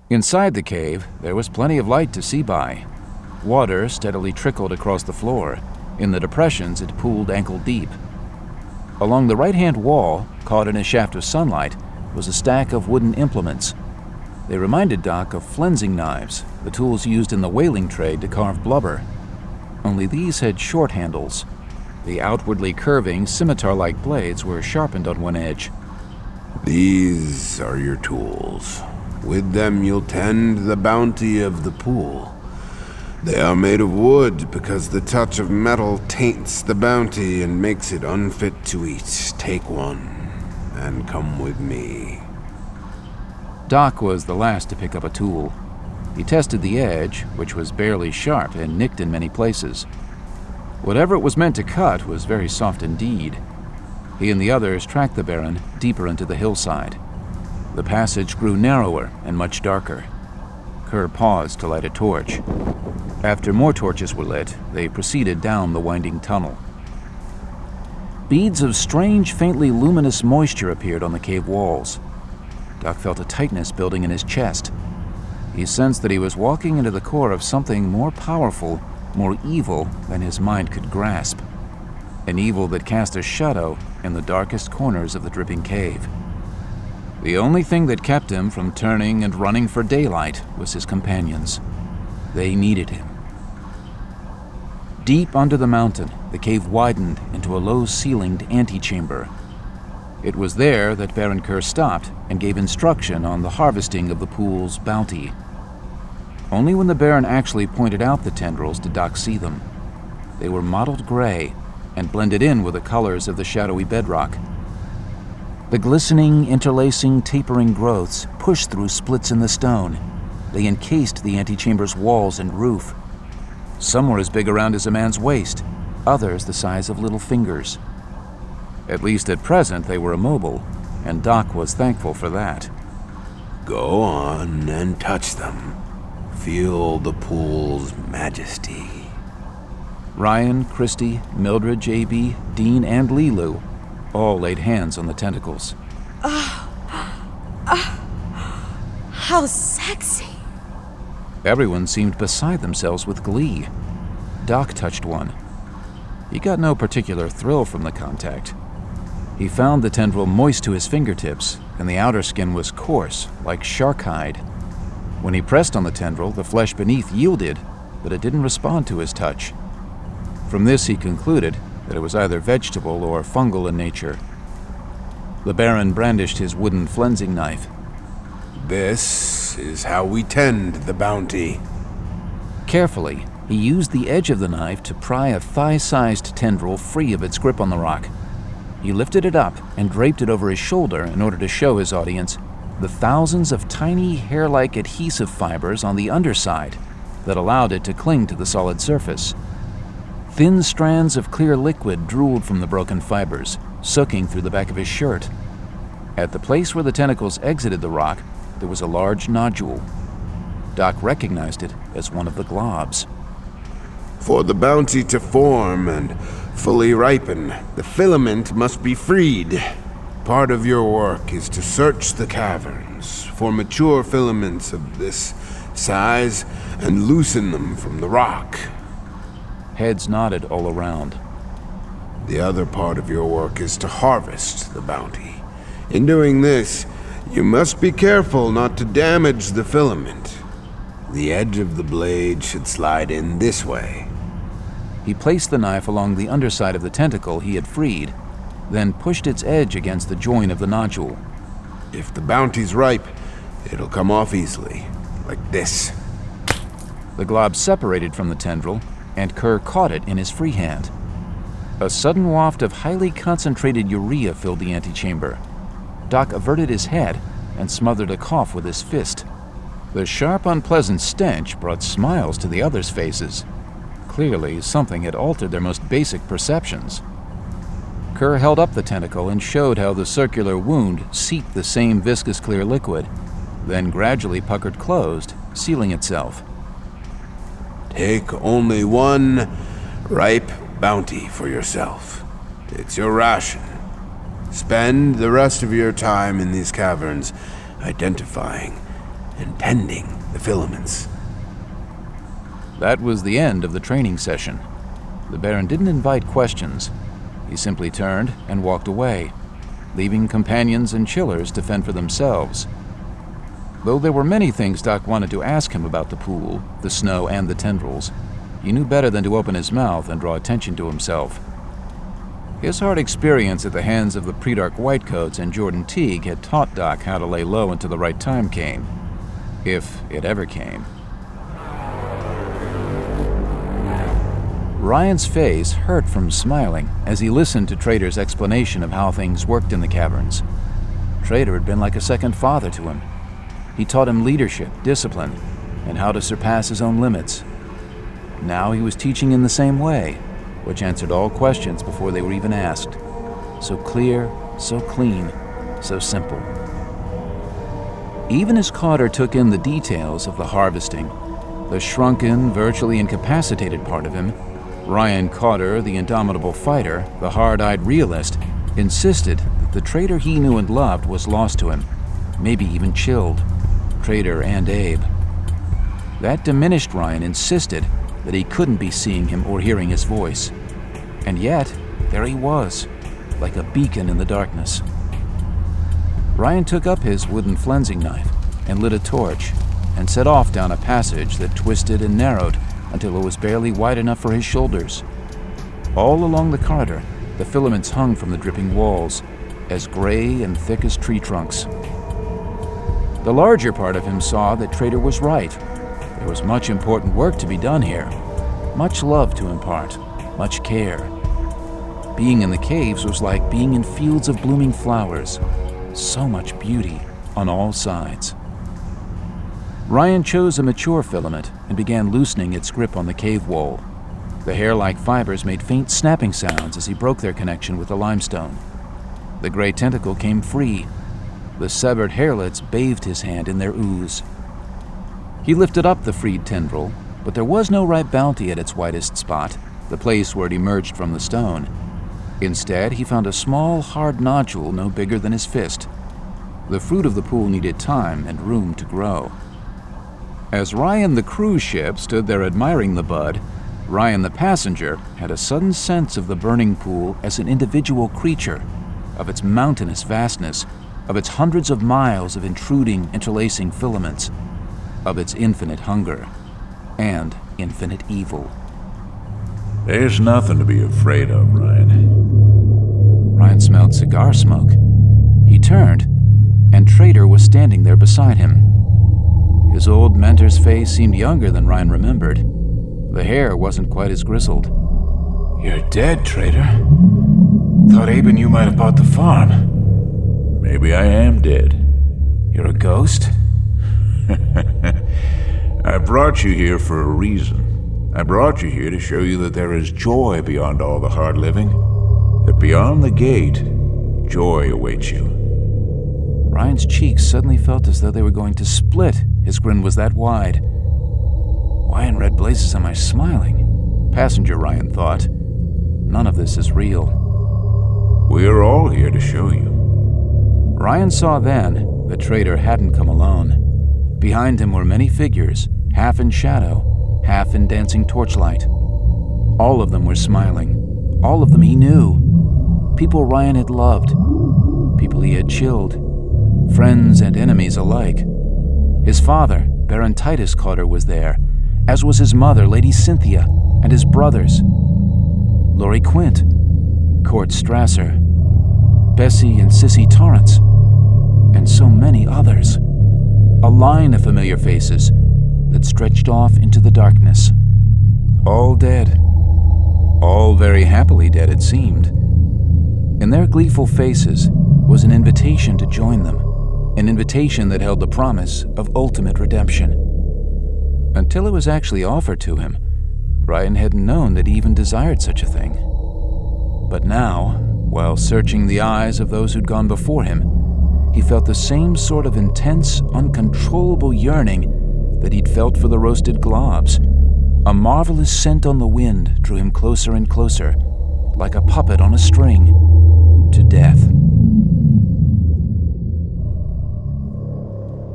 Inside the cave, there was plenty of light to see by. Water steadily trickled across the floor. In the depressions, it pooled ankle-deep. Along the right-hand wall, caught in a shaft of sunlight, was a stack of wooden implements. They reminded Doc of flensing knives, the tools used in the whaling trade to carve blubber. Only these had short handles. The outwardly curving, scimitar-like blades were sharpened on one edge. These are your tools. With them you'll tend the bounty of the pool. They are made of wood because the touch of metal taints the bounty and makes it unfit to eat. Take one and come with me. Doc was the last to pick up a tool. He tested the edge, which was barely sharp and nicked in many places. Whatever it was meant to cut was very soft indeed. He and the others tracked the Baron deeper into the hillside. The passage grew narrower and much darker. Kerr paused to light a torch. After more torches were lit, they proceeded down the winding tunnel. Beads of strange, faintly luminous moisture appeared on the cave walls. Doc felt a tightness building in his chest. He sensed that he was walking into the core of something more powerful, more evil than his mind could grasp. An evil that cast a shadow in the darkest corners of the dripping cave. The only thing that kept him from turning and running for daylight was his companions. They needed him. Deep under the mountain, the cave widened into a low-ceilinged antechamber. It was there that Baron Kerr stopped and gave instruction on the harvesting of the pool's bounty. Only when the Baron actually pointed out the tendrils did Doc see them. They were mottled gray and blended in with the colors of the shadowy bedrock. The glistening, interlacing, tapering growths pushed through splits in the stone. They encased the antechamber's walls and roof. Some were as big around as a man's waist, others the size of little fingers. At least at present they were immobile, and Doc was thankful for that. Go on and touch them. Feel the pool's majesty. Ryan, Christy, Mildred, JB, Dean, and Lilu all laid hands on the tentacles. How sexy. Everyone seemed beside themselves with glee. Doc touched one. He got no particular thrill from the contact. He found the tendril moist to his fingertips, and the outer skin was coarse, like shark hide. When he pressed on the tendril, the flesh beneath yielded, but it didn't respond to his touch. From this he concluded that it was either vegetable or fungal in nature. The Baron brandished his wooden flensing knife. This is how we tend the bounty. Carefully, he used the edge of the knife to pry a thigh-sized tendril free of its grip on the rock. He lifted it up and draped it over his shoulder in order to show his audience the thousands of tiny hair-like adhesive fibers on the underside that allowed it to cling to the solid surface. Thin strands of clear liquid drooled from the broken fibers, soaking through the back of his shirt. At the place where the tentacles exited the rock, there was a large nodule. Doc recognized it as one of the globs. For the bounty to form and fully ripen, the filament must be freed. Part of your work is to search the caverns for mature filaments of this size and loosen them from the rock. Heads nodded all around. The other part of your work is to harvest the bounty. In doing this, you must be careful not to damage the filament. The edge of the blade should slide in this way. He placed the knife along the underside of the tentacle he had freed, then pushed its edge against the join of the nodule. If the bounty's ripe, it'll come off easily, like this. The glob separated from the tendril, and Kerr caught it in his free hand. A sudden waft of highly concentrated urea filled the antechamber. Doc averted his head and smothered a cough with his fist. The sharp, unpleasant stench brought smiles to the others' faces. Clearly, something had altered their most basic perceptions. Kerr held up the tentacle and showed how the circular wound seeped the same viscous clear liquid, then gradually puckered closed, sealing itself. Take only one ripe bounty for yourself. It's your ration. Spend the rest of your time in these caverns identifying and tending the filaments. That was the end of the training session. The Baron didn't invite questions. He simply turned and walked away, leaving companions and chillers to fend for themselves. Though there were many things Doc wanted to ask him about the pool, the snow, and the tendrils, he knew better than to open his mouth and draw attention to himself. His hard experience at the hands of the Predarch Whitecoats and Jordan Teague had taught Doc how to lay low until the right time came, if it ever came. Ryan's face hurt from smiling as he listened to Trader's explanation of how things worked in the caverns. Trader had been like a second father to him. He taught him leadership, discipline, and how to surpass his own limits. Now he was teaching in the same way, which answered all questions before they were even asked. So clear, so clean, so simple. Even as Carter took in the details of the harvesting, the shrunken, virtually incapacitated part of him, Ryan Carter, the indomitable fighter, the hard-eyed realist, insisted that the Trader he knew and loved was lost to him, maybe even chilled. Trader and Abe. That diminished Ryan insisted that he couldn't be seeing him or hearing his voice. And yet, there he was, like a beacon in the darkness. Ryan took up his wooden flensing knife and lit a torch and set off down a passage that twisted and narrowed until it was barely wide enough for his shoulders. All along the corridor, the filaments hung from the dripping walls, as gray and thick as tree trunks. The larger part of him saw that Trader was right. There was much important work to be done here, much love to impart, much care. Being in the caves was like being in fields of blooming flowers, so much beauty on all sides. Ryan chose a mature filament and began loosening its grip on the cave wall. The hair-like fibers made faint snapping sounds as he broke their connection with the limestone. The gray tentacle came free. The severed hairlets bathed his hand in their ooze. He lifted up the freed tendril, but there was no ripe bounty at its whitest spot, the place where it emerged from the stone. Instead, he found a small, hard nodule no bigger than his fist. The fruit of the pool needed time and room to grow. As Ryan the cruise ship stood there admiring the bud, Ryan the passenger had a sudden sense of the burning pool as an individual creature, of its mountainous vastness, of its hundreds of miles of intruding, interlacing filaments, of its infinite hunger and infinite evil. There's nothing to be afraid of, Ryan. Ryan smelled cigar smoke. He turned, and Trader was standing there beside him. His old mentor's face seemed younger than Ryan remembered. The hair wasn't quite as grizzled. You're dead, Trader. Thought Abe and you might have bought the farm. Maybe I am dead. You're a ghost? I brought you here for a reason. I brought you here to show you that there is joy beyond all the hard living. That beyond the gate, joy awaits you. Ryan's cheeks suddenly felt as though they were going to split. His grin was that wide. Why in red blazes am I smiling? Passenger Ryan thought. None of this is real. We are all here to show you. Ryan saw then that Trader hadn't come alone. Behind him were many figures, half in shadow, half in dancing torchlight. All of them were smiling. All of them he knew. People Ryan had loved. People he had chilled. Friends and enemies alike. His father, Baron Titus Carter, was there, as was his mother, Lady Cynthia, and his brothers. Laurie Quint, Court Strasser, Bessie and Sissy Torrance, and so many others. A line of familiar faces that stretched off into the darkness. All dead. All very happily dead, it seemed. In their gleeful faces was an invitation to join them, an invitation that held the promise of ultimate redemption. Until it was actually offered to him, Ryan hadn't known that he even desired such a thing. But now, while searching the eyes of those who'd gone before him, he felt the same sort of intense, uncontrollable yearning that he'd felt for the roasted globs. A marvelous scent on the wind drew him closer and closer, like a puppet on a string, to death.